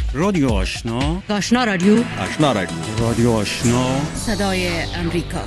رادیو آشنا، آشنا رادیو، آشنا رادیو، رادیو آشنا، صدای امریکا.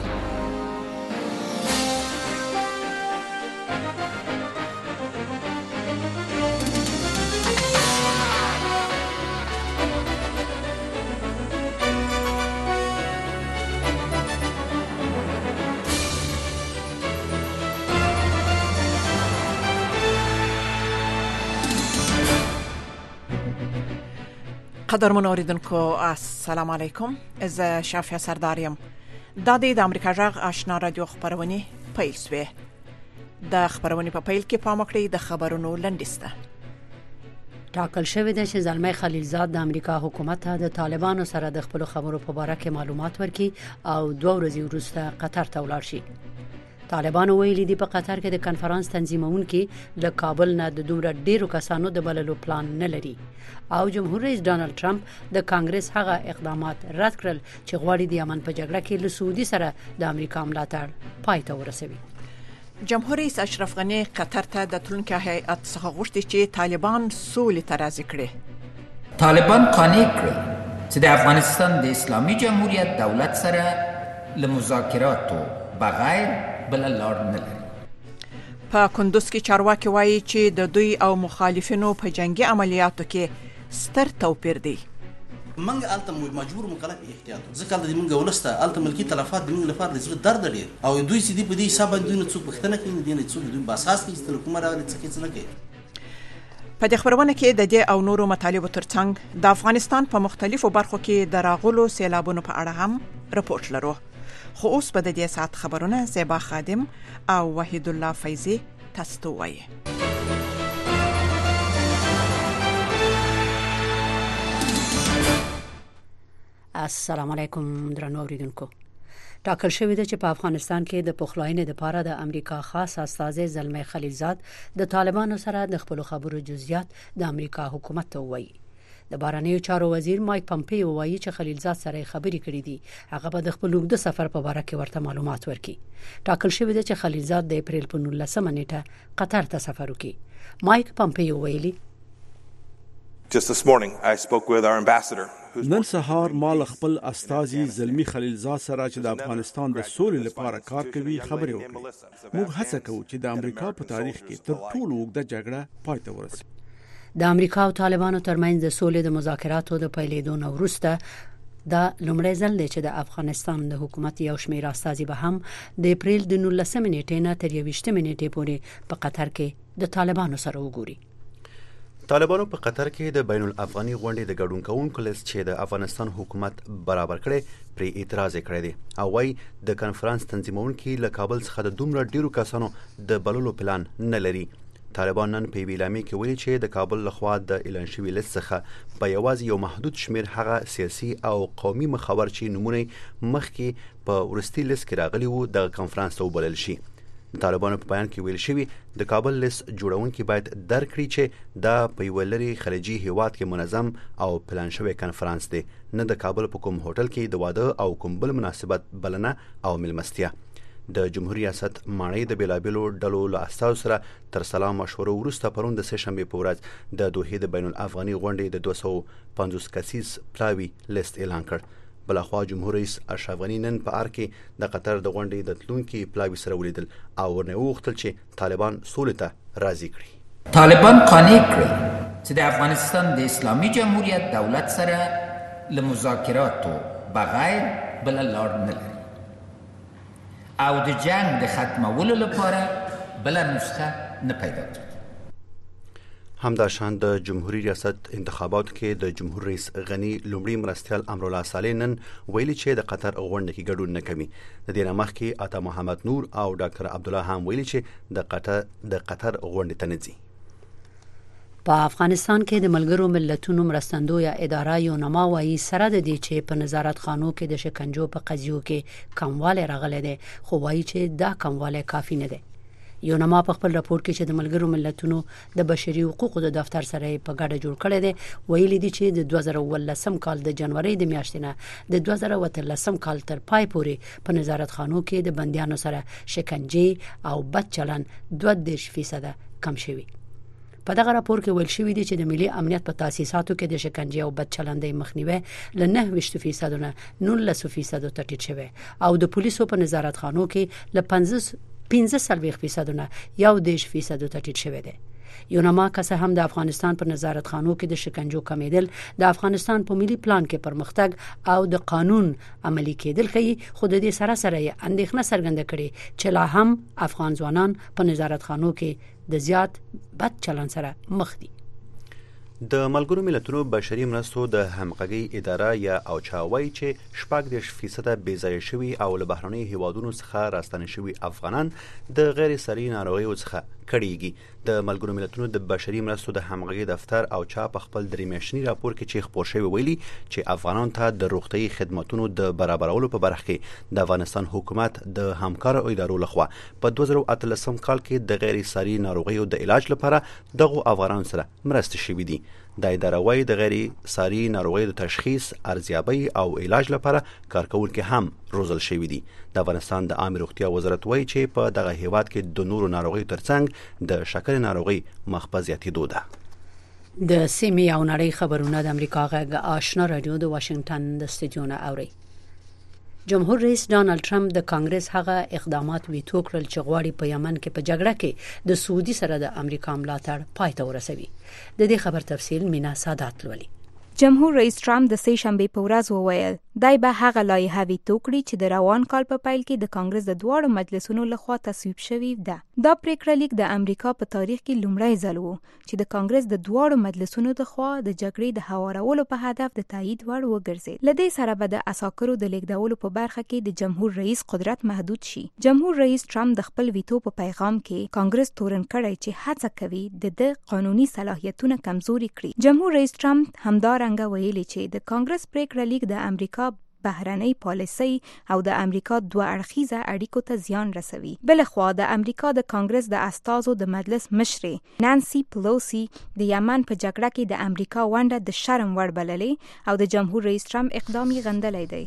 قدرمن اوریدونکو السلام علیکم. از شافیا سرداریم. د امریکا جغ آشنا رادیو خبرونه پیل شوه. د خبرونه په پیل کې پام وکړئ د خبرونو لنډیسته. ټاکل شوی دی چې زلمی خلیلزاد د امریکا حکومت ته د طالبانو سره د خپل خبرو په اړه کې معلومات ورکړي او 2 ورځې وروسته قطر ته ولاړ شي. طالبانو ویلي دي په قطر کې د کنفرانس تنظیمونکي له کابل نه د دومره ډیرو کسانو د بللو پلان نه لري او جمهور رئیس ډانلډ ټرمپ د کانګرس هغه اقدامات رد کړل چې غواړي د یمن په جګړه کې له سعودي سره د امریکا ملاتړ پای ته ورسوي. جمهور رئیس اشرف غنی قطر ته د تلونکو هیئت څخه غوښتي چې طالبان سولې ته راضي کړي. طالبان قانع کړل چې د افغانستان د اسلامي جمهوریت دولت سره له مذاکراتو بغیر بل لار نه لري. په کندوز کې چارواکي وایي چې د دوی او مخالفینو په جنگي عملیاتو کې ستر توپیر دی. منګ الته مجبور مکلف احتیاط ځکه د منګ ولسته الته ملکی تلفات د منګ لپاره د زړه درد لري او دوی سړي په دې حساب باندې نه څوک بختنه کوي نه څوک دوی باساس کې ستل کومه راغلي څه نه کوي. په دې خبرونه کې د دې او نورو مطالبو ترڅنګ د افغانستان په مختلفو برخو کې د راغلو سیلابونو په اړه هم رپورټ لرو. خو اوس په دې ساعت خبرونه زیبا خادم او وحید الله فیضی تاسو ته وایي. السلام علیکم درنو اوریدونکو. ټاکل شوی دی چې په افغانستان کې د پخلاینې لپاره د امریکا خاص استازی زلمی خلیلزاد د طالبانو سره د خپل خبرو جزئیات د امریکا حکومت ته وایي. د بهرنیو چارو وزیر مایک پمپیو وایي چې خلیلزاد سره خبرې کړې دي. هغه به د خپل اوږده سفر په اړه کې ورته معلومات ورکړي. ټاکل شوی دی چې خلیلزاد د اپریل په 19 نیټه قطر ته سفر وکړي. مایک پمپیو ویلي Just this morning I spoke with our ambassador. نن سهار مال خپل استازي زلمی خلیلزاد سره چې د افغانستان د سولې لپاره کار کوي خبرې وکړې. موږ هڅه کوو چې د امریکا په تاریخ کې تر ټولو اوږده جګړه پای ته ورسوي. د امریکا او طالبانو ترمنځ د سولې د مذاکراتو د پیلېدو نه وروسته دا لومړی ځل دی چې د افغانستان د حکومت یو شمېر استازي به هم د اپریل د 19 نیټې نه تر 21 نیټې پورې په قطر کې د طالبانو سره وګوري. طالبانو په قطر کې د بین الافغاني غونډې د ګډون کوونکو لیست چې د افغانستان حکومت برابر کړي پر اعتراض کړی دی او وايي د کنفرانس تنظیمونکي له کابل څخه د دومره ډیرو کسانو د بللو پلان نه لري. طالبان نن په ویلامي کې ویلي چې د کابل لخوا د اعلان شوی لیست څخه په یوازې یو محدود شمیر هغه سیاسي او قومي مخاور چې نمونه مخکې په ورستي لیست کې راغلي وو د کنفرانس ته وبلل شي. طالبانو په بیان کې ویل شوی د کابل لیست جوړونکي باید درک کړي چې دا په یو لري خلیجي هیواد کې منظم او پلان شوی کنفرانس دی، نه د کابل په کوم هوټل کې د واده او کوم بل مناسبت بلنه او ملمستیا. د جمهوریت ریاست ماڼۍ د بیلابیلو ډلو له استازو سره تر سلام مشورو وروسته پرون د سهشنبه په ورځ د دوحې د بین الافغاني غونډې د 250 کسیز پلاوي لیست اعلان کړ. بلخوا جمهور رئیس اشرف غنی نن په ار کې د قطر د غونډې د تلونکي پلاوي سره ولیدل او ورنه وغوښتل چې طالبان سولې ته راضي کړي. طالبان قانع کړل چې د افغانستان د اسلامي جمهوریت دولت سره له مذاکراتو بغیر بل لار نه لري او د جنگ د ختمولو لپاره بل نسخه نه پیدا کړي. همداشان د جمهوریت ریاست انتخاباتو کې د جمهور رئیس غنی لومړي مرستیال امرالله صالح نن ویلي چې د قطر غونډه کې ګډون نه کوي. د دې مخ کې عطا محمد نور او ډاکټر عبد الله هم ویلي چې د قطر غونډه ته نه ځي. په افغانستان کې د ملګرو ملتونو مرستندویه اداره یونما وايي سره د دې چې په نظارت خانو کې د شکنجو په قضیو کې کمواله راغله ده، خو وايي چې دا کمواله کافی نه ده. یونما په خپل راپور کې چې د ملګرو ملتونو د بشري حقوقو د دفتر سره په ګډه جوړ کړی دی ویلي دي چې د 2018 کال د جنوري د میاشتې نه د 2013 کال تر پای پورې په نظارت خانو کې د بندیانو سره شکنجه او بد چلن 22% کم شوی. په دغه راپور کې ویل شوی دی چې د ملي امنیت په تاسیساتو کې د شکنجې او بدچلندۍ مخنیوي ل 9% نه 19% ته ټیټ شوی او د پولیسو په نظارتخانو کې ل 15% نه 1% ته ټیټ شوی دی. یونما که هم د افغانستان په نظارتخانو کې د شکنجو کمیدل د افغانستان په ملي پلان کې پرمختګ او د قانون عملی کېدل کوي، خو د دې سره سره اندېښنه څرګنده کړي چې لا هم افغان ځوانان په نظارتخانو کې د زیات بد چلند سره مخ دي. د ملګرو ملتونو بشري مرستو د همغږي اداره یا اوچاوي چې 14% بې ځای شوي او له بهرنیو هیوادونو څخه راستنه شوي افغانان د غیر سري ناروغیو څخه کړيږي. د ملګرو ملتونو د بشري مرستو د همغږي دفتر اوچا په خپل درېمیاشتني راپور کې چې خپور شوی ویلي چې افغانان ته د روغتي خدماتو د برابرولو په برخه کې د افغانستان حکومت د همکارو ادارو لخوا په 2013 کال کې د غیر سري ناروغیو د علاج لپاره دغه افغانان سره مرسته شوې دي. د اداره وايي د غیر ساري ناروغیو د تشخیص، ارزیابي او علاج لپاره کارکونکو هم روزل شوي دي. د افغانستان د عامه روغتیا وزارت وايي چې په دغه هیواد کې د نورو ناروغیو ترڅنګ د شکر ناروغي مخبزياتي دوده. د سیمې او نړۍ خبرونه د امریکا غږ آشنا رادیو د واشنگټن د استودیو نه اوري. جمهور رئیس ډانلډ ټرمپ د کانګرس هغه اقدامات ویتو کړل چې غواړي په یمن کې په جګړه کې د سعودي سره د امریکا ملاتړ پای ته ورسوي. د دې خبر تفصیل مینا سادات لولي. جمهور رئیس ټرمپ د سې شنبې په ورځ وویل دای به هغه لایحه ویتو کړي چې د روان کال په پیل کې د کانګرس د دواړو مجلسونو لخوا تصویب شوی ده. دا پریکړه لیک د امریکا په تاریخ کې لومړی ځل و چې د کانګرس د دواړو مجلسونو لخوا د جګړې د هوارولو په هدف د تایید وړ وګرځید. لدې سره به د اساکرو د لیږدولو په برخه کې د جمهور رئیس قدرت محدود شي. جمهور رئیس ټرمپ د خپل ویتو په پیغام کې کانګرس تورن کړی چې هڅه کوي د قانوني صلاحیتونه کمزوري کړي. جمهور رئیس ټرمپ همدارنګه ویلي چې د کانګرس پریکړه لیک د امریکا بهرنۍ پالیسي او د امریکا دوه اړخیزه اړیکو ته زیان رسوي. بلخوا د امریکا د کانګرس د استازو د مجلس مشرې نانسي پلوسی د یمن په جګړه کې د امریکا ونډه د شرم وړ بللې او د جمهور رئیس ټرمپ اقدام یې غندلی دی.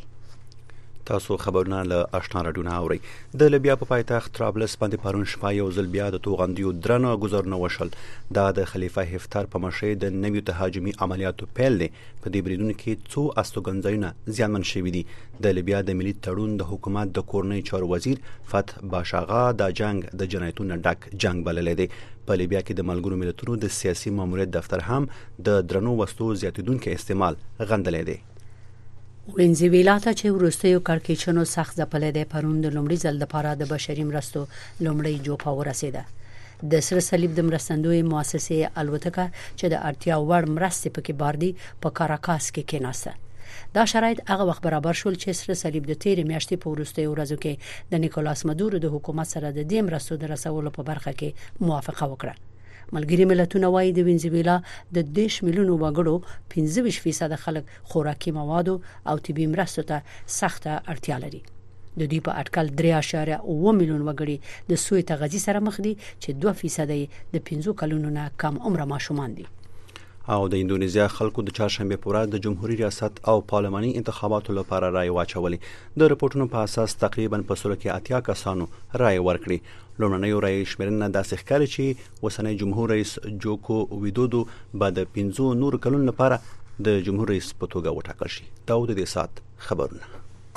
تاسو خبرونه له آشنا رادیو نه اورئ. د لیبیا په پایتخت طرابلس باندې پرون شپه یو ځل بیا د توغندیو درنه گذرونه وشل. دا د خلیفه هفتر په مشرۍ د نویو تهاجمي عملیاتو پیل دی. په دې بریدونو کې څو استوګنځایونه زیانمن شوي دي. د لیبیا د ملي تړون د حکومت د کورنۍ چارو وزیر فتح باشاغا د جنگ د جنایتونو ډک جنگ بللی دی. په لیبیا کې د ملګرو ملتونو د سیاسي ماموریت دفتر هم د درنو وسلو زیاتیدونکو استعمال غندلی دی. وینزویلا ته چې وروستیو کړکېچونو سخت ځپلی دی، پرون د لومړي ځل لپاره د بشري مرستو لومړۍ جوپه ورسېده. د سره صلیب د مرستندوی مؤسسې الوتکه چې د اړتیا وړ مرستې پکې باردي په کاراکاس کې کېناسته. دا شرایط هغه وخت برابر شول چې سره صلیب د تیرې میاشتې په وروستیو ورځو کې د نیکولاس مادورو د حکومت سره د دې مرستو د رسولو په برخه کې موافقه وکړه. ملګری ملتونه وايي د وینزویلا د 10 میلیونو وګړو 25% خلک خوراکي مواد او طبي مرستو ته سخته اړتیا لري. د دوی په اټکل 3.9 میلیون وګړي د سوی تغذیه سره مخ دي چې 2% د 15 کلونو نه کم عمر ماشومان دي. او د اندونیزیا خلکو د چهارشنبه په ورځ د جمهوریت ریاست او پارلماني انتخاباتو لپاره رای واچولې. د رپورټونو په اساس تقریبا په 80 کسانو رای ورکړي. لومړنۍ رای شمیرنه داسې ښکاري چې اوسنی جمهور رئیس جوکو ویدودو بعد 15 نور کلونو لپاره د جمهور رئیس په توګه وټاکل شي. دا د دې سات خبرونه.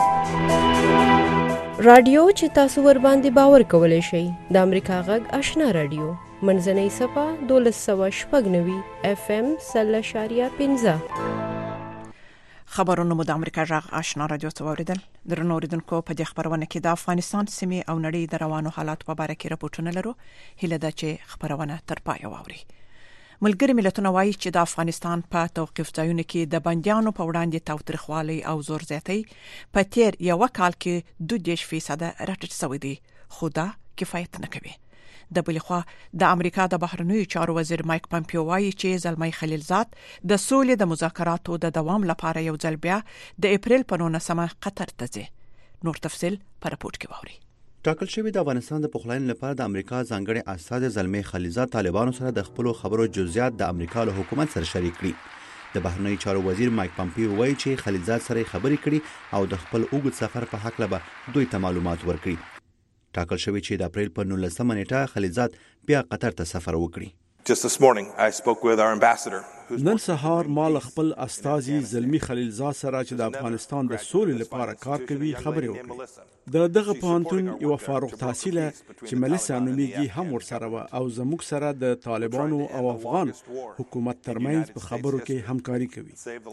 رادیو چې تاسو ور باندې باور کولای شئ د امریکا غږ آشنا رادیو منځنۍ صفه 1290 FM 0.15. خبرونه مو د امریکا غږ آشنا رادیو څخه اوریدل. درنو اوریدونکو په دې خبرونه کې د افغانستان سیمې او نړۍ د روانو حالات په اړه کې راپورټونه لرو. هیله ده چې خبرونه تر پای واوري. ملګری ملتونه وايي چې د افغانستان په توقيف ځایونو کې د بنديانو په وړاندې تاوتریخوالي او زور زیاتی په تیر یو کال کې 2% راټیټ شوی دی، خو دا کفایت نه کوي. د بلخوا د امریکا د بهرنیو چارو وزیر مایک پامپیو وايي چې زلمی خلیلزاد د سولې د مذاکراتو د دوام لپاره یو ځل بیا د اپریل په 19 قطر ته ځي. نور تفصيل په راپورټ کې واوري. ټاکل شوی د افغانستان د پخلاینې لپاره د امریکا ځانګړي استاد زلمی خلیلزاد طالبانو سره د خپل خبرو جزئیات د امریکا له حکومت سره شریک کړي. د بهرنیو چارو وزیر مایک پامپیو وایي چې خلیلزاد سره خبرې کړي او د خپل اوږد سفر په حق لبه دوی ته معلومات ورکړي. ټاکل شوی چې د اپریل په 19 نیټه خلیلزاد بیا قطر ته سفر وکړي. Just this morning, I spoke with our ambassador. نن سهار مال خپل استازي زلمی خلیلزاد سره چې د افغانستان د سولې لپاره کار کوي خبرې وکړې. د دغه پوهنتون یو فارغ التحصیله چې ملسا نومیږي هم ورسره و او زموږ سره د طالبانو او افغان حکومت ترمنځ په خبرو کې همکاري کوي.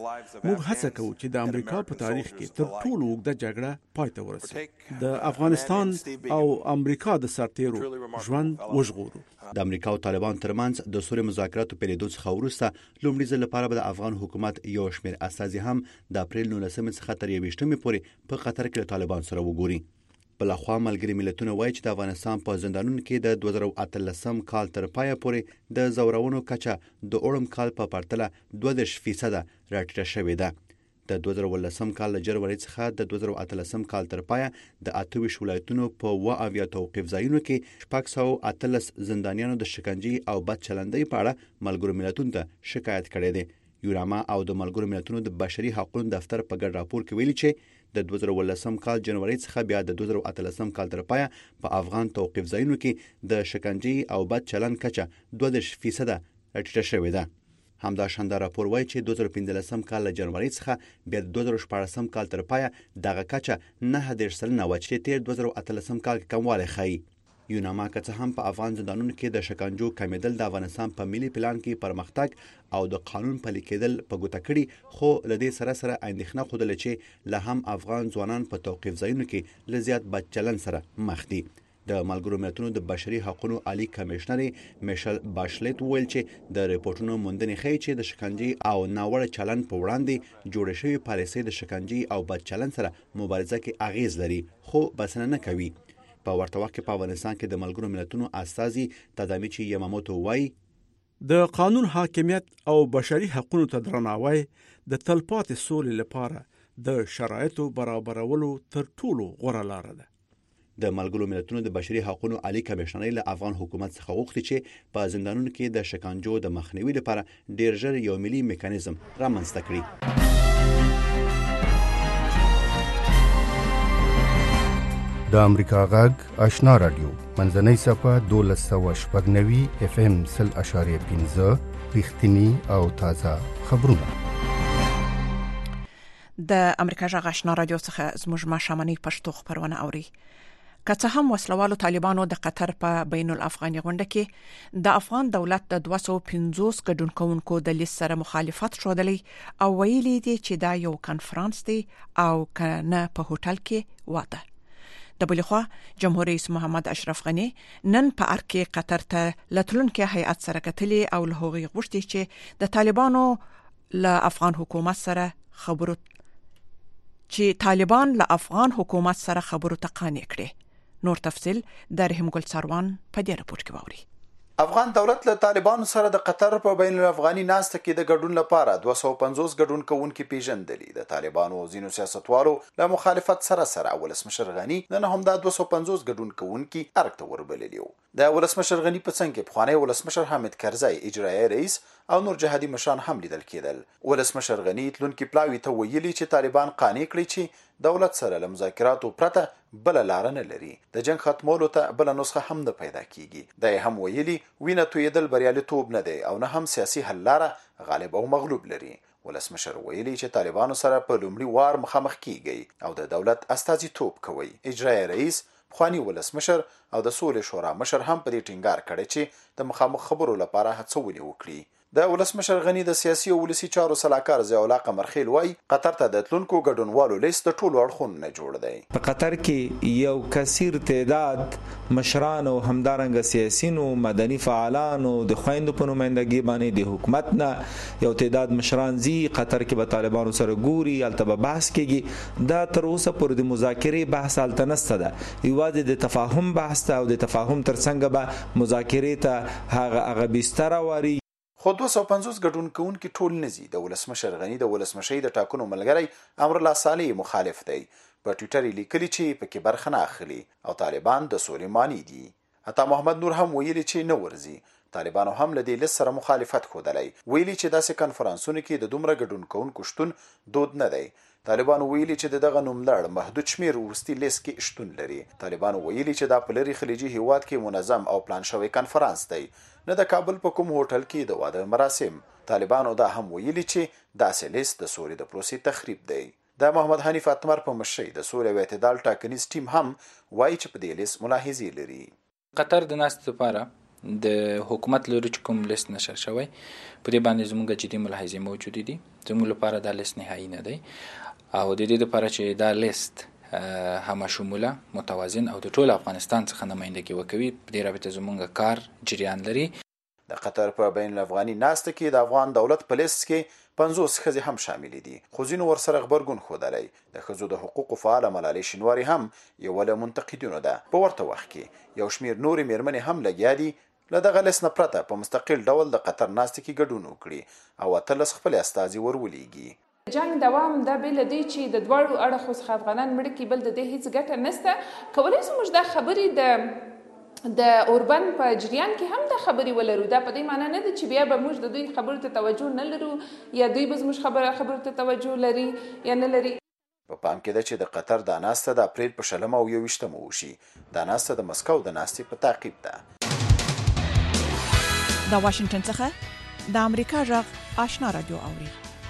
موږ هڅه کوو چې د امریکا په تاریخ کې تر ټولو اوږده جګړه پای ته ورسېږي. د افغانستان او امریکا د سرتیرو ژوند وژغورو. د امریکا او طالبان ترمنځ د سولې مذاکراتو پیلېدو څخه وروسته لومړي ځل لپاره به د افغان حکومت یو شمېر استازي هم د اپریل 19 څخه تر 21 پورې په قطر کې له طالبان سره وګوري. بلخوا ملګري ملتونه وایي چې د افغانستان په زندانونو کې د 2018 کال تر پایه پورې د زورونو کچه د اوړم کال په پرتله 22% راټیټه شوې ده. د 2018 کال له جنوري څخه د 2018 کال تر پایه د 28 ولایتونو په 28 توقيف ځایونو کې 618 زندانیانو د شکنجې او بد چلندۍ په اړه ملګرو ملتونو ته شکایت کړی دی. یوناما او د ملګرو ملتونو د بشري حقوقو دفتر په ګډ راپور کې ویلي چې د 2018 کال جنوري څخه بیا د 2018 کال تر پایه په افغان توقيف ځایونو کې د شکنجې او بد چلند کچه 22% راټیټه شوې ده. همدا شاندار راپور وایي چې 2015 کال له جنوري څخه بیا د 2014 کال تر پایه دغه کچه 9% و چې تیر 2018 کال کې کموالی ښیي. یوناما که څه هم په افغان زندانونو کې د شکنجو کمیدل د افغانستان په ملي پلان کې پرمختګ او د قانون پلي کېدل په ګوته کړي، خو له دې سره اندېښنه ښودله چې له هم افغان ځوانان په توقيف ځایونو کې له زیات بد چلند سره مخ دي. د ملګرو ملتونو د بشري حقوقو عالی کمشنر میشل باشلټ ویل چې د ریپورتونو موندنې ښیي چې د شکنجې او ناوړه چلند په وړاندې جوړې شوې پالیسۍ د شکنجې او بد چلند سره مبارزه کې اغیز لري، خو بسنه نه کوي. په ورته وخت کې په افغانستان کې د ملګرو ملتونو استازي تادامیچی یاماموتو وایي د قانون حاکمیت او بشري حقوقو ته درناوی د تلپاتې سولې لپاره د شرایطو برابرولو تر ټولو غوره لاره ده. د ملګرو ملتونو د بشري حقوقو عالی کمشنر له افغان حکومت څخه غوښتي چې په زندانونو کې د شکنجو د مخنیوي لپاره ډیر ژر یو ملي میکانیزم رامنځته کړي. د امریکا غږ آشنا رادیو منځنۍ صفحه 1290 FM 0.15 رښتینی او تازه خبرونه. د امریکا غږ آشنا رادیو څخه زموږ ماشامنۍ پښتو خبرونه اوري. که څه هم وسلوالو طالبانو د قطر په بین الافغاني غونډه کې د افغان دولت د 250 ګډونکونکو د لیست سره مخالفت شودلی او ویلي دي چې دا یو کانفرنس دی او کنه په هوټل کې واده. د بلخوا جمهور رئیس محمد اشرف غنی نن په ارکه قطر ته لټلونکو هیئت سره کتلی او له هغوی غوښتي چې د طالبانو له افغان حکومت سره خبرو ته قانع کړي. نور تفصيل د رحیم ګل سروان په دې راپور کې ووري. افغان دولت له طالبانو سره د قطر په بین الافغاني ناسته کې د ګډون لپاره 250 ګډونکونکو پیژندلي. د طالبانو ځینو سیاستوالو له مخالفت سره ولسمشر غنی نن هم د 250 ګډونکونکو ارګ ته وربللیو. د ولسمشر غنی په څنګ کې پخوانی ولسمشر حامد کرزی اجرایی رئیس او نور جهادي مشران هم لیدل کېدل. ولسمشر غنی تلونکو پلاوی ته ویلي چې طالبان قانع کړي چې دولت سره له مذاکراتو پرته بل لار نه لري. د جنگ ختمولو ته بل نسخه هم نه پیدا کیږي. د هم ویلي وینه تویدل بریالیتوب نه دی او نه هم سیاسي حل لاره غالب او مغلوب لري. ولسمشر ویلي چې طالبانو سره په لومړي وار مخامخ کیږي او د دولت استازیتوب کوي. اجرایی رئیس خوانی ولسمشر او د سولې شورا مشر هم په دې ټینګار کړی چې د مخامخ خبرو لپاره هڅونه وکړي. د ولسمشر غنی د سیاسي او ولسی چارو صلاحکار ضیاء الله قمرخیل وای قطر ته د تلونکو ګډونوالو لیست ټولو اړخونو نه جوړ دی. په قطر کې یو کثیر تعداد مشران او همدارنګ سیاسيون او مدني فعالان او د خويندو په نمائندګي باندې د حکومت نه یو تعداد مشران زی قطر کې به طالبانو سره ګوري البته بحث کېږي. دا تر اوسه پر د مذاکرې بحث التنسته ده. یوازې د تفاهم بحث ته او د تفاهم ترڅنګ به مذاکرې ته هغه بستر واري. خو 250 ګډونکونکو ټول نزي. د ولسمشر غنی د ولسمشي د ټاکنو ملګری امر الله صالح مخالف دی. په ټوئیټر لیکلی چې په کې برخه نه اخلي او طالبان د سولې مانی دي. عطا محمد نور هم ویلي چې نه ورزي. طالبانو هم له دې لیست سره مخالفت ښودلی، ویلي چې داسې کنفرانسونو کې د دومره ګډون کوونکو شتون دود نه دی. طالبانو ویلي چې دغه نوملړ محدود شمیر وروستي لیست کې شتون لري. طالبانو ویلي چې دا په لرې خلیجي هیواد کې منظم او پلان شوی کنفرانس دی، نه د کابل په کوم هوټل کې د واده مراسم. طالبانو دا هم ویلي چې داسې لیست د سولې د پروسې تخریب دی. د محمد حنیف اتمر په مشرۍ د سولې او اعتدال ټاکنیز ټیم هم وایي چې په دې لیست ملاحظې لري. قطر د ناستې لپاره د حکومت لوري چې کوم لیست نشر شوی په دې باندې زموږ جدي ملاحظې موجود دي. زموږ لپاره دا لیست نهایی نه دی او د دې لپاره چې دا لیست همه شموله، متوازن او د ټول افغانستان څخه نمایندګي وکوي، په دې رابطه زموږ کار جریان لري. د قطر په بین الافغاني ناسته کې د افغان دولت په لیست کې 50 ښځې هم شامل دي، خو ځینو ورسره غبرګون ښودلی. د ښځو د حقوقو فعاله ملالۍ شینواري هم یوه له منتقدینو ده. په ورته وخت کې یو شمېر نورې میرمنې هم لګیا دي له دغه لیست نه پرته په مستقل ډول د قطر ناستې کې ګډون وکړي او 18 خپل استازي ورولېږي. جنگ دوام دا بیل دی چې د دواړو اړخو څخه افغانان مړه کې، بل د دې هیڅ ګټه نشته. کولی شو موږ دا خبرې د اوربن په جریان کې هم دا خبرې ولرو. دا په دې معنی نه ده چې بیا به موږ د دوی خبرو ته توجه نه لرو یا دوی به زموږ خبرو ته توجه لري یا نه لري. په پام کې ده چې د قطر دا ناسته د اپریل په 20 او 21 وشي. دا ناسته د مسکو د ناستې په تعقیب ده. د واشنگټن څخه د امریکا غږ آشنا رادیو اوري.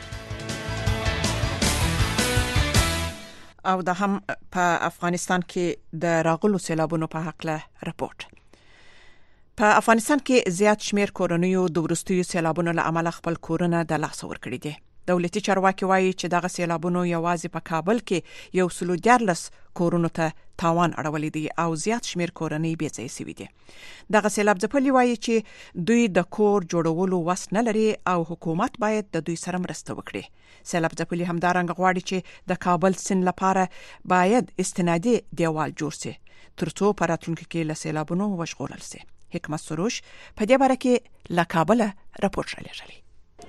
او د هم په افغانستان کې د راغلو سیلابونو په حق له راپورټ. په افغانستان کې زیات شمیر کورنیو د وروستیو سیلابونو له امله خپل کورونه د لاسه ورکړي دي. دولتي چارواکي وایي چې دغه سیلابونو یوازې په کابل کې 114 کورونو ته تاوان اړولی دی او زیات شمیر کورنۍ بې ځایه شوي دي. دغه سیلاب ځپلي وایي چې دوی د کور جوړولو وس نه لري او حکومت باید د دوی سره مرسته وکړي. سیلاب ځپلي همدارنګه غواړي چې د کابل سیند لپاره باید استنادي دیوال جوړ شي ترڅو په راتلونکي کې له سیلابونو وژغورل شي. حکمت سروش په دې باره کې له کابل راپورټ رالیږلی.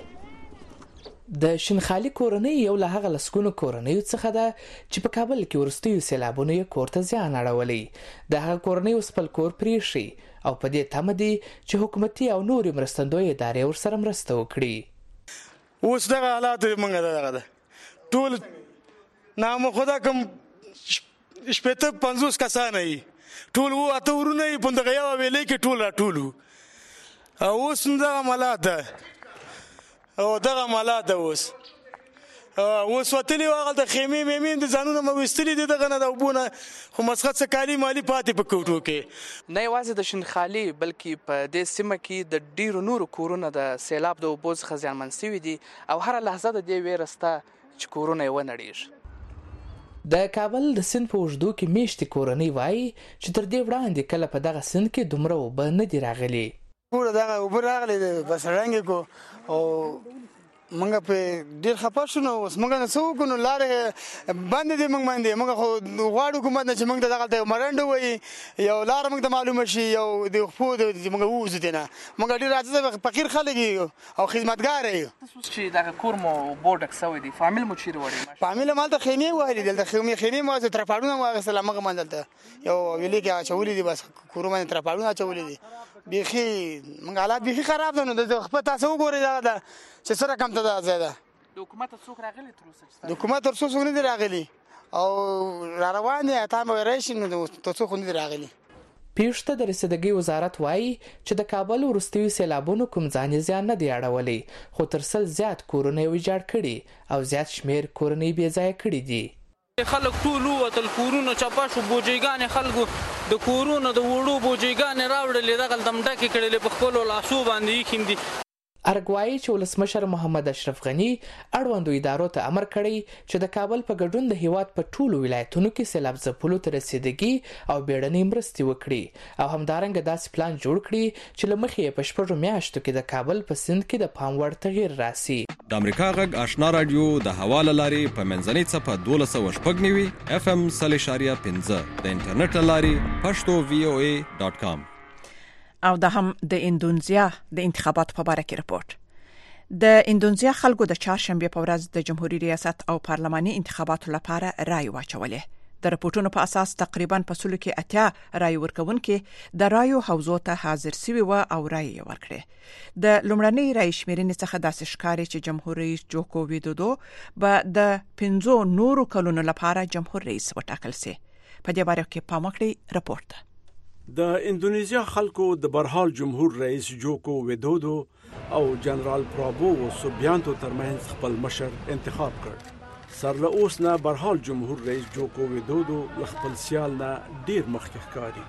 د شینخالي کورنۍ یو له هغه لسګونو کورنیو څخه ده چې په کابل کې وروستیو سیلابونو یې کور ته زیان اړولی. د هغه کورنۍ اوس خپل کور پرېښي او په دې تمه دي چې حکومتي او نورې مرستندویه ادارې ورسره مرسته وکړي. اوس دغه حالات موږ دغه ده ټول نامه خدا کوم 50 کسان یې ټول وو اته ورونه یې په دغه یو ویلې کې ټول راټولو او اوس دغه حالات ده او دغه حالات ده اوس وتلي واغل د خیمې میمین د ځانونه موستلي دي دغه نه د وبونه خو مسخت سکالي مالی پاتې په کوټو کې نه یوازې د شینخالي بلکې په دې سیمه کې د ډیرو نورو کورونه د سیلاب د اوبو څخه زیانمن شوي دي او هره لحظه د دې ویره شته چې کورونه یې ونړېږي. د کابل د سیند په اوږدو کې میشتې کورنۍ وایي چې تر دې وړاندې کله په دغه سیند کې دومره اوبه نه دي راغلي. پوره دغه اوبه راغلي بس رنګ کو او منګه په ډیر خپه شو. اوس منګه نه څه وکړو، لارې باندې دي موږ باندې موږ خو غواړو حکومت نه چې موږ دغه مرنډ وي یو لار موږ ته معلومه شي یو د خو د موږ ووځو دي نه موږ ډیر عاجز فقیر خلک او خدمتګار یو. چې دغه کور مو بورډک سوی دی فامیل مو چیرې وړي؟ فامیل مالته خیمې وایي دلته خیمې مو تر پاړونه واغسل موږ مندلته یو ویلې کې اچولې دي بس کورو باندې تر پاړونه اچولې دي بيخي موږ حالات بيخي خراب دي. نو د خپل تاسو وګورئ دا چې سره کم ته دا زیاده د حکومت څوک راغلي تر اوسه؟ د حکومت تر څو نه دي راغلي او را روان دي ته مې راشي نو تر څو نه دي راغلي. پیښته د رسیدګۍ وزارت وایي چې د کابل وروستیو سیلابونو کوم ځاني زیان نه دی اړولی خو تر 100 زیات کورونه ویجاړ کړي او زیات شمیر کورنۍ بې ځایه کړي دي. خلک ټول وتل کورونه چپا شو بوجيګانې خلکو د کورونو د وړو بوجيګانې راوړلې دغه دم ډکې کړلې په خپل لاسو باندې کیندي. ارګوایي چې ولسمشر محمد اشرف غنی اړوندو ادارو ته امر کړی چې د کابل په ګډون د هیواد په ټولو ولایتونو کې سیلاب ځپلو ته رسیدګي او بیړنۍ مرستې وکړي او همدارنګه داسې پلان جوړ کړي چې له مخې په شپږو میاشتو کې د کابل په سیند کې د پام وړ تغییر راسي. د امریکا غږ آشنا رادیو د حواله لاري په منځنۍ صفه 1290 FM 0.15 د انټرنیټ لاري pashto.voa.com. او د هم د اندونیزیا د انتخاباتو په اړه کې راپورټ. د اندونیزیا خلکو د چهارشنبه په ورځ د جمهوریت ریاست او پارلماني انتخاباتو لپاره رای واچولې. د راپورټونو په اساس تقریبا په سلو کې 80 رای ورکوونکي د رایو حوزو ته حاضر سوي و او رای ورکړي. د لومړنۍ رای شمیرنې څخه داسې ښکاري چې جمهور رئیس جوکو ویدودو به د 15 نورو کلونو لپاره جمهور رئیس وټاکل سي. په دې باره کې پام وکړئ راپورټ. د اندونیزیا خلکو د برحال جمهور رئیس جوکو ویدودو او جنرال پرابو سوبیانتو ترمنځ خپل مشر انتخاب کړ. سر له اوس نه برحال جمهور رئیس جوکو ویدودو له خپل سیال نه ډیر مخکې ښکاري.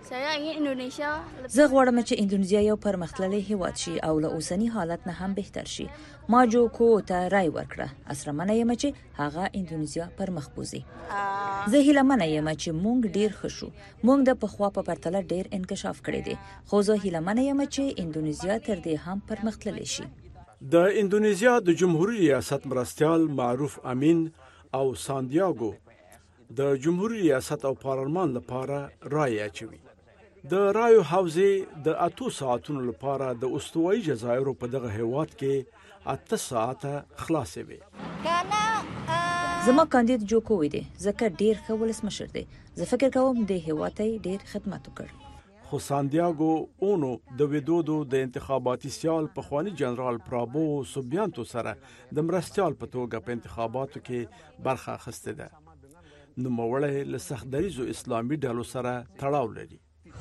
زه غواړم چې اندونیزیا یو پرمختللی هیواد شي او له اوسنی حالت نه هم بهتر شي. ما جوکو ته رای ورکړه. اسرمنه یم چې هغه اندونیزیا پرمخ بوزي. زه هیلمنه یم چې مونږ ډیر ښه شو. مونږ د پخوا په پرتله ډیر انکشاف کړی دی. خو زه هیلمنه یم چې اندونیزیا تر دې هم پرمختللی شي. د اندونیزیا د جمهوریت ریاست مرستیال معروف امین او سانتیاګو د جمهوریت ریاست او پارلمان لپاره رای اچوي. د رایو حوزې د 8 ساعتونو لپاره د استوایي جزایرو په دغه هیواد کې 8 ساعته خلاصې وي. زما کاندید جوکو وی دی ځکه ډیر ښه ولسمشر دی. زه فکر کوم د هیواد ته ډیر خدمت وکړ. خو سانتیاګو اونو د ویدودو د انتخاباتي سیال په خواني جنرال پرابو سوبیانتو سره د مرستیال په توګه په انتخاباتو کې برخه اخیسته ده. نوموړی له سختدریزو اسلامي ډلو سره تړاو لري.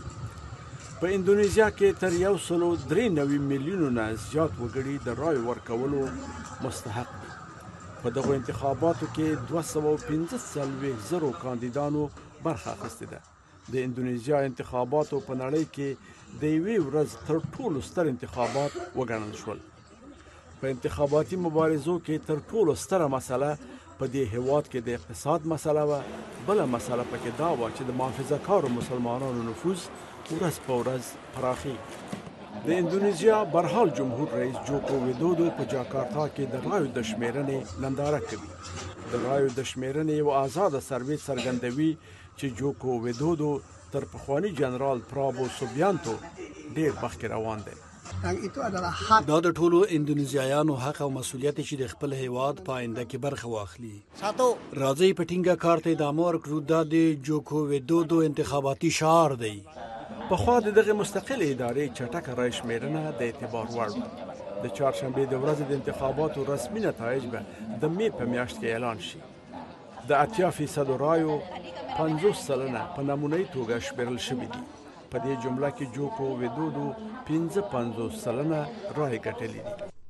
په اندونیزیا کې تر 193 میلیونو نه زیات وګړي د رای ورکولو مستحق دي. په دغه انتخاباتو کې 215,000 کاندیدانو برخه اخیسته ده. د اندونیزیا انتخاباتو په نړۍ کې د یوې ورځ تر ټولو ستر انتخابات وګڼل شول. په انتخاباتي مبارزو کې تر ټولو ستره مسله په دې هیواد کې د اقتصاد مسله و. بل مسله پکې دا و چې د محافظه‌کارو مسلمانانو نفوذ ورځ په ورځ پراخي. د اندونیزیا برحال جمهور رئیس جوکو ویدودو په جاکارتا کې د رایو د شمیرنې ننداره کوي. د رایو د شمیرنې یو آزاد سروې څرګندوي چې جوکو ویدودو تر پخوانی جنرال پرابو سوبیانتو ډیر مخکې روان دی. دا د ټولو اندونیزیایانو حق او مسولیت چې د خپل هیواد په آینده کې برخه واخلي. راځي په ټینګه کار ته ادامه ورکړو. دا د جوکو ویدودو انتخاباتي شعار دی. په خوا دغه مستقله ادارې چټک رای شمیرنه د اعتبار وړ. د چهارشنبه د ورځې د انتخاباتو رسمي نتایج به د می په میاشت کې اعلان شي. د 80% رایو 50 سلنه په نمونه‌ای توګه شمیرل شوي دي. په دې جمله کې جوکو ویدودو 55 سلنه رای ګټلې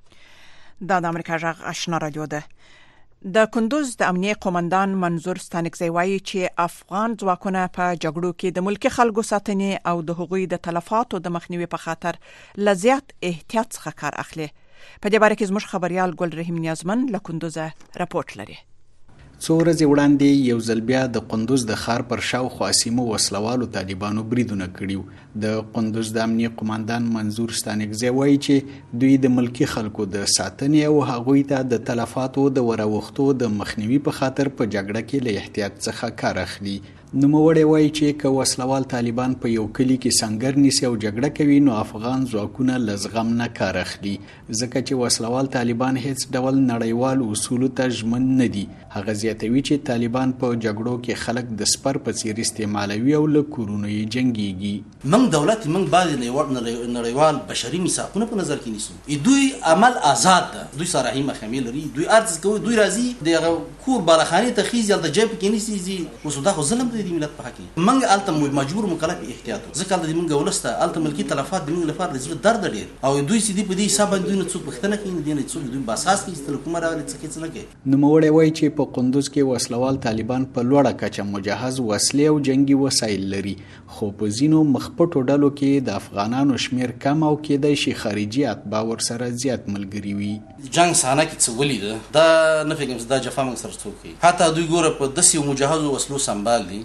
دي. دا د امریکا غږ آشنا رادیو ده. د کندوز د امنیه قومندان منظور ستانکزی وایي چې افغان ځواکونه په جګړو کې د ملکی خلکو ساتنې او د حقوقي د تلفاتو د مخنیوي په خاطر لزیات احتیاط څخه کار اخلي. په دې باره کې زموږ خبريال ګل رحیم نیازمن له کندوز راپورټ لري. څو ورځې وړاندې یو ځل بیا د قندوز د ښار پر شاوخوا سیمو وسلوالو طالبانو بریدونه کړي. د قندوز د امنیه قومندان منظور ستانکزی وایي چې دوی د ملکی خلکو د ساتنې او هغوی ته د تلفاتو د وراوښتو د مخنیوي په خاطر په جګړه کې له احتیاط څخه کار اخلي. نوموړی وایي چې که وسلوال طالبان په یو کلی کې سنگر نیسي او جګړه کوي نو افغان ځواکونه له زغم نه کار اخلي. ځکه چې وسلوال طالبان هیڅ ډول نړیوال اصولو ته ژمن نه دي. هغه زیاتوي چې طالبان په جګړو کې خلک د سپر په څیر استعمالوي او له کورونو یې جنګيږي. موږ دولت موږ باید نړیوال بشري میثاقونه په نظر کې نیسو. دوی عمل آزاد ده. دوی صراحي محکمې لري. دوی ارز کوي. دوی راځي د کور بالخانه ته خيځ د جيب کې نیسي. وسودا خو ظلم د ملت په حق کې. موږ الته مجبور مکلف احتیاط. ځکه د موږ ولسته الته ملکی تلفات د موږ لپاره د زړه درد ډیر. او دوی سيدي په دې حساب باندې نه څوک پښتنه کوي. نه څوک دوی باساس کې استل کومه راغلي څه نه کوي. نوموړی وایي چې په قندوز کې وسلوال طالبان په لوړه کچه مجهز وسلې او جنگي وسایل لري. خو په ځینو مخپټو ډلو کې د افغانانو شمیر کم او کېدای شي خارجي اتباع ورسره زیات ملګري وي. جنگ صحنه کې څه ولید دا نه فکر دا جفا موږ سره څوک. حتی دوی ګوره په داسې مجهز وسلو سنبال دي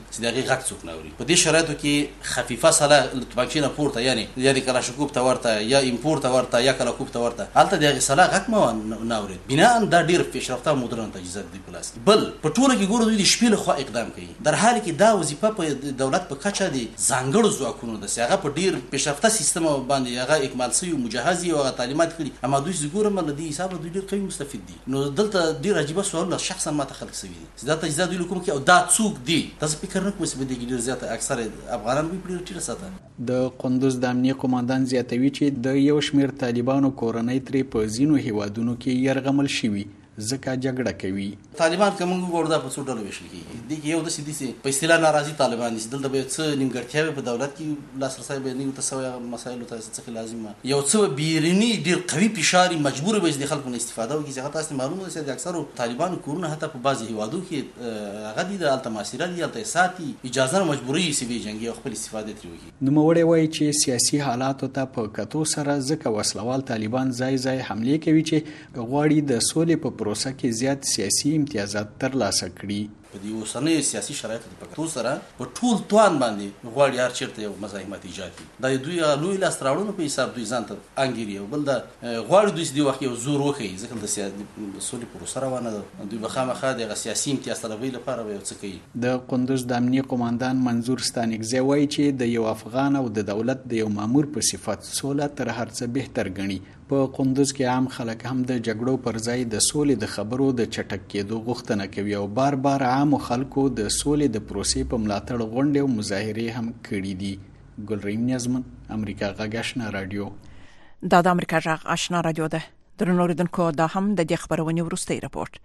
چې دغه غږ څوک نه اوري. په دې شرایطو کې خفیفه سلا توپنچې نه پورته یعنی کلاشینکوف ته ورته یا امپورت ته ورته یا کلاکوف ته ورته هلته دغه سلا غږ مو نه اوري. بنا دا ډیر پیشرفته مدرن تجهیزات دی پلاس. بل په ټوله کې ګورو دوی د شپې له خوا اقدام کوي در حال کې دا وظیفه په دولت په کچه دی ځانګړو ځواکونو د هغه په ډیر پیشرفته سیستم باندې هغه اکمال شوی مجهزي او تعلیمات کړي اما دوی زګورم له دې حساب دوی ډیر قوي مستفید دي. نو دلته ډیر عجیب سوال شخصا ما ته خلک سوي دي دا تجهیزات دوی کوم کې او دا څوک دي تاسو فکر نه کوئ چې د ډیر زیات اکثر افغانان به ډیر ټیټه ساته. د قندوز د امنیه قوماندان زیاتوي چې د یو شمیر طالبانو کورنۍ ترې په ځینو هیوادونو کې يرغمل شوي ځکه جګړه کوي. طالبان کوم ګوردا په څو ډول وشل کیږي د یو د سیدي په اصطلاح ناراضي طالبان دي دلته به څه نیمګړتیاوي په دولت کې لاسرسي به نه تسوي مسایلو ته څه لازمه یو څه بیرني ډیر قوي فشار مجبور به د خلکو نه استفاده وکړي ځکه تاسو معلومه ده چې اکثر طالبان کورونه حتی په بعضي هیوادو کې غدي د التماسيره دي الته ساتي اجازه مجبوري سوي جنگي خپل استفاده تری وکړي. نو موري وایي چې سیاسي حالات ته په کتو سره ځکه وسلوال طالبان ځای حمله کوي چې غواړي د سولې په پروسه کې زیات سیاسي امتیازات ترلاسه کړي. په دې اوسنۍ سیاسي شرایطو په کتو سره په ټول توان باندې غواړي هر چیرته یو مزاحمت ایجاد کړي. دا دوی لوی لاس راوړنه په حساب دوی ځان ته انګیري او بل دا غواړي دوی د وخت یو زور وکړي ځکه د سولې پروسه روانه ده دوی بخامخا د سیاسي امتیاز طلبۍ لپاره یو څه کوي. د قندوز د امنیه قوماندان منظور ستانکزی وایي چې د یو افغان او د دولت د یو مامور په صفت سوله تر هر څه بهتر ګڼي. په قندوز کې عام خلک هم د جګړو پر ځای د سولې د خبرو د چټک کېدو غوښتنه کوي او بار عام خلکو د سولې د پروسې په ملاتړ غونډې او مظاهرې هم کړې دي. ګلریم نیازمن امریکا غږ آشنا رادیو. دا د امریکا غږ آشنا رادیو ده. درنو اوریدونکو دا هم د دې خبرونې وروستۍ رپورت.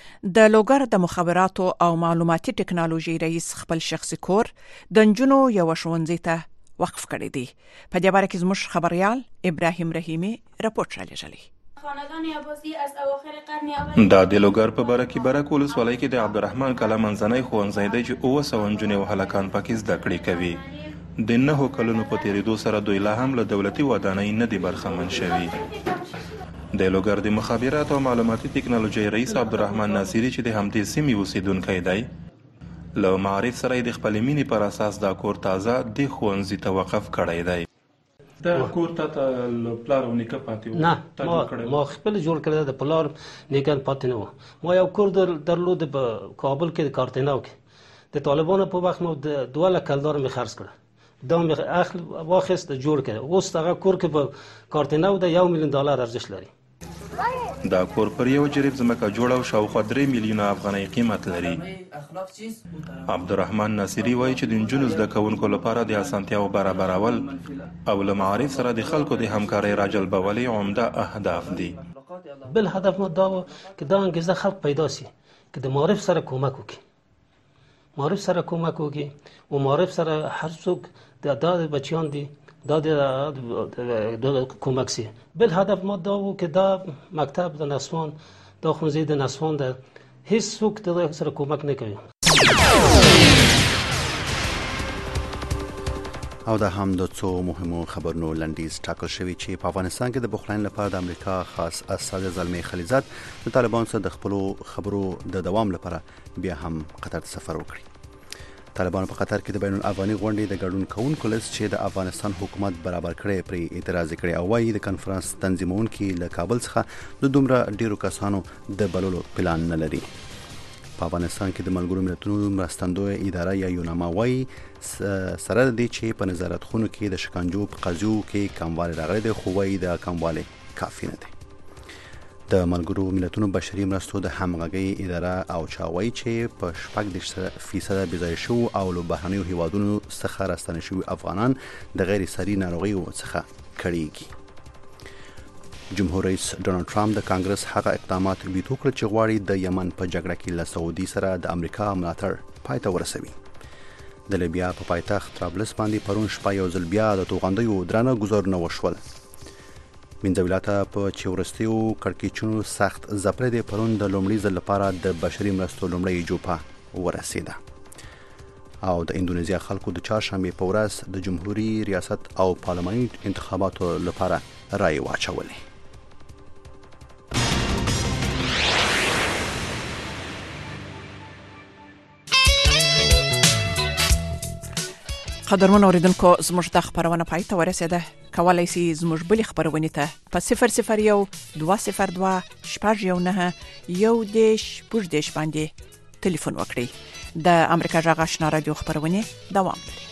د لوګر د مخابراتو او معلوماتي ټکنالوژي رئیس خپل شخصي کور د نجونو یو ښوونځي ته وقف کړی دی. په دې باره کې زموږ خبريال ابراهیم رحیمی راپورټ را لېږلی. دا د لوګر په باره کې برک ولسوالۍ کې د عبدالرحمن کلا منځنۍ ښوونځی دی چې 900 نجونې او هلکان پکې زده کړې کوي. د 9 کلونو په تېرېدو سره دوی لا هم له دولتي ودانۍ نه دي برخمن شوي. د لوګر د مخابراتو او معلوماتي ټکنالوژي رئیس عبدالرحمن ناصری چې د همدې سیمې اوسیدونکی دی له معارف سره د خپل مینې پر اساس دا کور تازه د ښوونځي ته وقف کړی دی. دا کور ته پلار او نیکه پاتې و؟ نه ما خپل جوړ کړی د پلار نیکه پاتې نه و. ما یو کور درلود په کابل کې د کارتیناو کې د طالبانو په وخت مو د 2 لک کلدار می خرڅ کړ دا می اخل واخست جوړ کړ. اوس هغه کور کې په کارتیناو د $1 ملیون ارزش لري. دا کور پر یو جریب ځمکه جوړ او شاوخوا 3 میلیونه افغانۍ قیمت لري. عبدالرحمن ناصری وایي چې د نجونو زده کوونکو لپاره د اسانتیاو برابرول او له معارف سره د خلکو د همکارۍ راجلبول عمده اهداف دي. بل هدف مو دا و چې دا انګیزه خلک پیدا شي چې د معارف سره کومک وکړي او معارف سره هر څوک د بچیان دي دا د کومک سي. بل هدف ما دا و چې دا مکتب د نسوان دا ښوونځی د نسوان د هیڅ څوک د سره کومک نه کوي. او دا هم د څو مهمو خبرونو لنډیز ټاکل شوی چې په افغانستان کې د بحران لپاره د امریکا خاص استازی زلمی خلیزاد د طالبانو سره د خپل خبرو د دوام لپاره بیا هم قطر ته سفر وکړي. طالبانو په قطر کې د بین الافغاني غونډې د ګډون کوونکو لیست چې د افغانستان حکومت برابر کړي پرې اعتراض کړي او وايي د کنفرانس تنظیمونکو له کابل څخه د دومره ډیرو کسانو د بللو پلان نه لري. په افغانستان کې د ملګرو ملتونو مرستندوی اداره یا یوناما وايي سره د دې چې په نظارت خونو کې د شکنجو په قضیو کې کموالی راغلی دی خو وايي د کموالی کافي نه دی. د ملګرو ملتونو بشري مرستو د همغږي اداره او چاوي چې په 80% بيځای شو او له بهرنیو هیوادونو څخه راستنه شوي افغانان د غیر ساري ناروغیو څخه کړيږي. جمهور رئیس ډونالد ټرمپ د کانګرس هغه اقدامات ویتو کړل چې غواړي د یمن په جګړه کې له سعودي سره د امریکا ملاتړ پای ته ورسوي. د لیبیا په پایتخت طرابلس باندې پرون شپه یو ځل بیا د توغندیو درانه ګزارونه وشول. منځولاته په چورستیو کړکېچونو سخت زپره د پرون د لومړي ځل لپاره د بشري مرستو لومړی جوپه ورسېده او د اندونیزیا خلکو د چهارشنبه په ورځ د جمهوریت ریاست او پارلماني انتخاباتو لپاره رای واچولې. قدرمن اوریدونکو زموږ د خبرونه پای ته ورسیده. کولای شئ زموږ بل خبرونه ته په 001 202 شپږ 1 باندې ټلیفون وکړئ. د امریکا جغ آشنا رادیو خبرونه دوام لري.